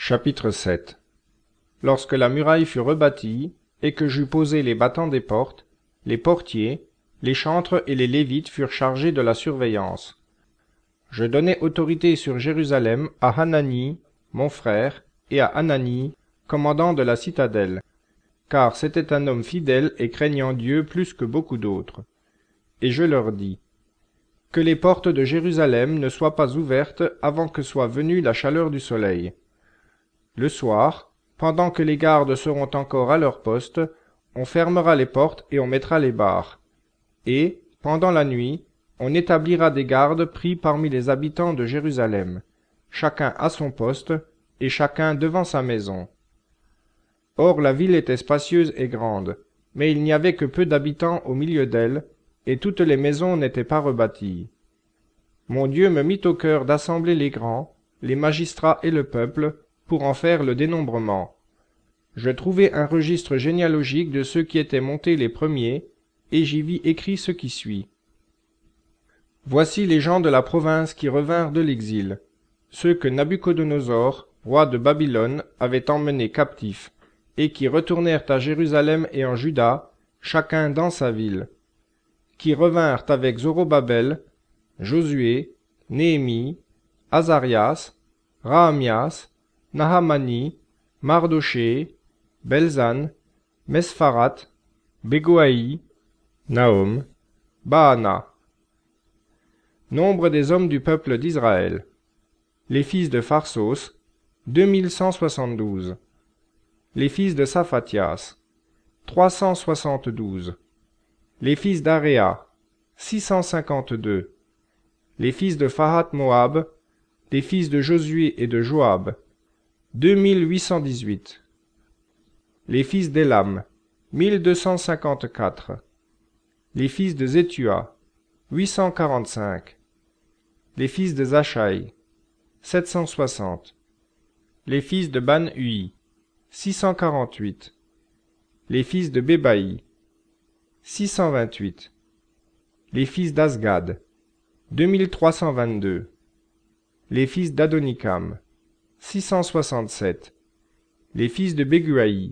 Chapitre 7. Lorsque la muraille fut rebâtie, et que j'eus posé les battants des portes, les portiers, les chantres et les Lévites furent chargés de la surveillance. Je donnai autorité sur Jérusalem à Hanani, mon frère, et à Hanani, commandant de la citadelle, car c'était un homme fidèle et craignant Dieu plus que beaucoup d'autres. Et je leur dis, que les portes de Jérusalem ne soient pas ouvertes avant que soit venue la chaleur du soleil. Le soir, pendant que les gardes seront encore à leur poste, on fermera les portes et on mettra les barres. Et, pendant la nuit, on établira des gardes pris parmi les habitants de Jérusalem, chacun à son poste, et chacun devant sa maison. Or la ville était spacieuse et grande, mais il n'y avait que peu d'habitants au milieu d'elle, et toutes les maisons n'étaient pas rebâties. Mon Dieu me mit au cœur d'assembler les grands, les magistrats et le peuple, pour en faire le dénombrement. Je trouvai un registre généalogique de ceux qui étaient montés les premiers, et j'y vis écrit ce qui suit. Voici les gens de la province qui revinrent de l'exil, ceux que Nabuchodonosor, roi de Babylone, avait emmenés captifs, et qui retournèrent à Jérusalem et en Juda, chacun dans sa ville, qui revinrent avec Zorobabel, Josué, Néhémie, Azarias, Rahamias, Nahamani, Mardoché, Belzan, Mesfarat, Bégoaï, Nahum, Baana. Nombre des hommes du peuple d'Israël. Les fils de Pharsos, 2172. Les fils de Saphatias, 372. Les fils d'Aréa, 652. Les fils de Phahat Moab, les fils de Josué et de Joab, 2818. Les fils d'Élam, 1254. Les fils de Zétua, 845. Les fils de Zachaï, 760. Les fils de Ban-Ui, 648. Les fils de Bébaï, 628. Les fils d'Azgad, 2322. Les fils d'Adonikam, 667. Les fils de Béguaï,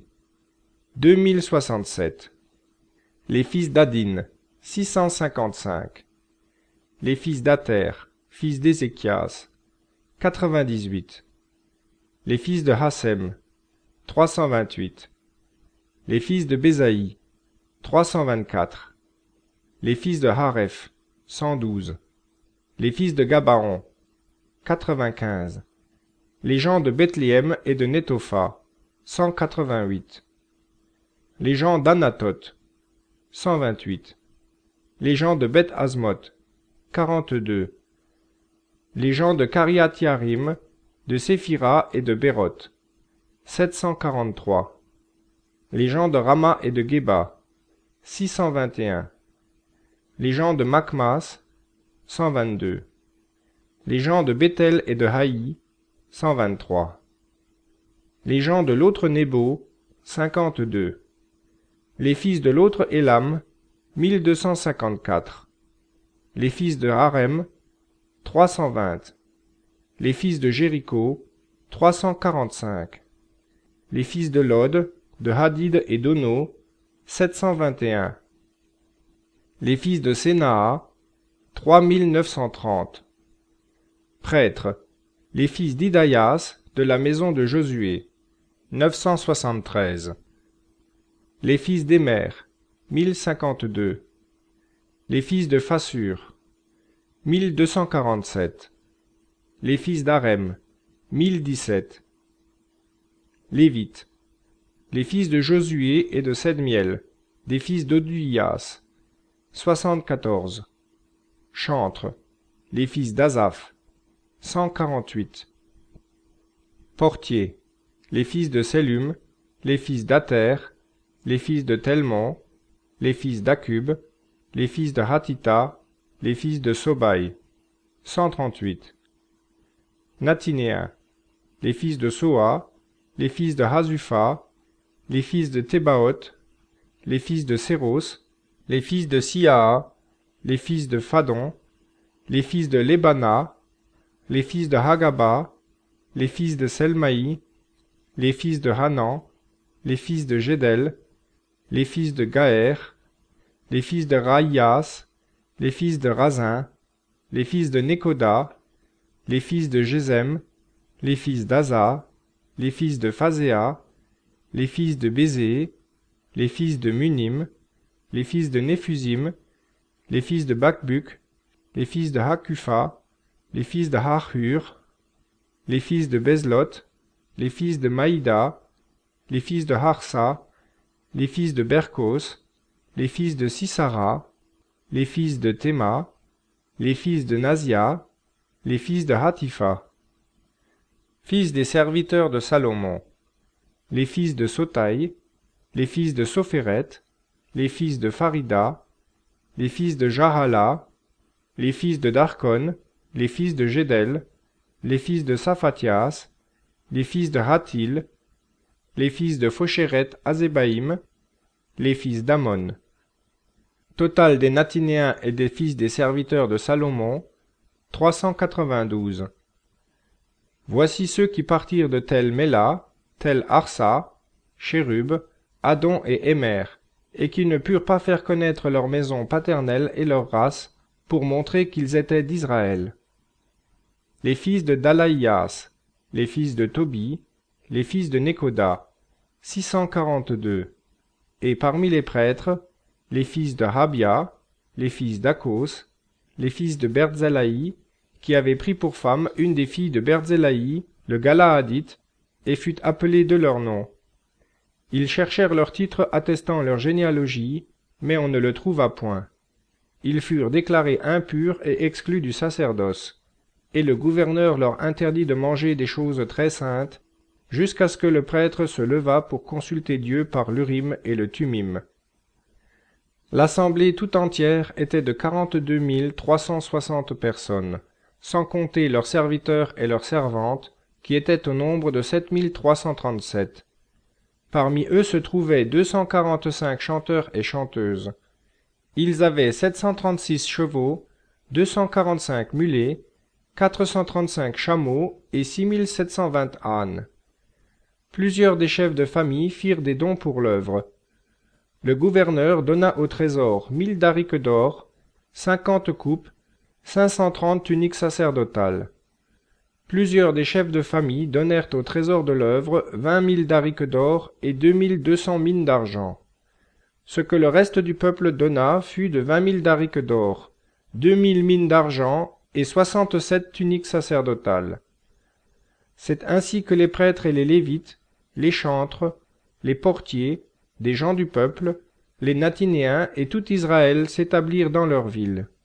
2067. Les fils d'Adin, 655. Les fils d'Ater, fils d'Ézéchias, 98. Les fils de Hassem, 328. Les fils de Bézaï, 324. Les fils de Hareph, 112. Les fils de Gabaon, 95. Les gens de Bethléem et de Netopha, 188. Les gens d'Anatoth, 128. Les gens de Beth Azmoth, 42. Les gens de Kariath-Yarim, de Séphira et de Béroth, 743. Les gens de Rama et de Geba, 621. Les gens de Makmas, 122. Les gens de Bethel et de Haï, 123. Les gens de l'autre Nébo, 52. Les fils de l'autre Élam, 1254. Les fils de Harem, 320. Les fils de Jéricho, 345. Les fils de Lod, de Hadid et d'Ono, 721. Les fils de Sénaa, 3930. Prêtres, les fils d'Idaïas, de la maison de Josué, 973. Les fils d'Émer, 1052. Les fils de Phassur, 1247. Les fils d'Harem, 1017. Lévites, les fils de Josué et de Sedmiel, des fils d'Oduias, 74. Chantres, les fils d'Azaph, 148. Portiers, les fils de Sellum, les fils d'Ater, les fils de Telmon, les fils d'Akub, les fils de Hatita, les fils de Sobaï, 138. Natinéens, les fils de Soa, les fils de Hazupha, les fils de Thébaoth, les fils de Séros, les fils de Siaa, les fils de Phadon, les fils de Lébana, les fils de Hagaba, les fils de Selmaï, les fils de Hanan, les fils de Gédel, les fils de Gaër, les fils de Raïas, les fils de Razin, les fils de Nekoda, les fils de Gésem, les fils d'Aza, les fils de Phazéa, les fils de Bézé, les fils de Munim, les fils de Néphusim, les fils de Bakbuk, les fils de Hakufa, les fils de Hahur, les fils de Bezlot, les fils de Maïda, les fils de Harsa, les fils de Berkos, les fils de Sisara, les fils de Théma, les fils de Nazia, les fils de Hatifa. Fils des serviteurs de Salomon, les fils de Sotaï, les fils de Sophéret, les fils de Farida, les fils de Jahala, les fils de Darkon, les fils de Gédel, les fils de Saphatias, les fils de Hatil, les fils de Phosheret Azébaïm, les fils d'Amon. Total des Natinéens et des fils des serviteurs de Salomon, 392. Voici ceux qui partirent de Tel Méla, Tel Arsa, Chérub, Adon et Émer, et qui ne purent pas faire connaître leur maison paternelle et leur race, pour montrer qu'ils étaient d'Israël. Les fils de Dalaïas, les fils de Tobi, les fils de Nekoda, 642. Et parmi les prêtres, les fils de Habia, les fils d'Akos, les fils de Berzélaï, qui avait pris pour femme une des filles de Berzélaï, le Galaadite, et fut appelé de leur nom. Ils cherchèrent leur titre attestant leur généalogie, mais on ne le trouva point. Ils furent déclarés impurs et exclus du sacerdoce, et le gouverneur leur interdit de manger des choses très saintes, jusqu'à ce que le prêtre se levât pour consulter Dieu par l'Urim et le Tumim. L'assemblée tout entière était de 42 360 personnes, sans compter leurs serviteurs et leurs servantes, qui étaient au nombre de 7 337. Parmi eux se trouvaient 245 chanteurs et chanteuses. Ils avaient 736 chevaux, 245 mulets, 435 chameaux et 6720 ânes. Plusieurs des chefs de famille firent des dons pour l'œuvre. Le gouverneur donna au trésor 1000 darics d'or, 50 coupes, 530 tuniques sacerdotales. Plusieurs des chefs de famille donnèrent au trésor de l'œuvre 20 000 darics d'or et 2200 mines d'argent. Ce que le reste du peuple donna fut de 20 000 darics d'or, 2000 mines d'argent et 67 tuniques sacerdotales. C'est ainsi que les prêtres et les lévites, les chantres, les portiers, des gens du peuple, les Natinéens et tout Israël s'établirent dans leur ville.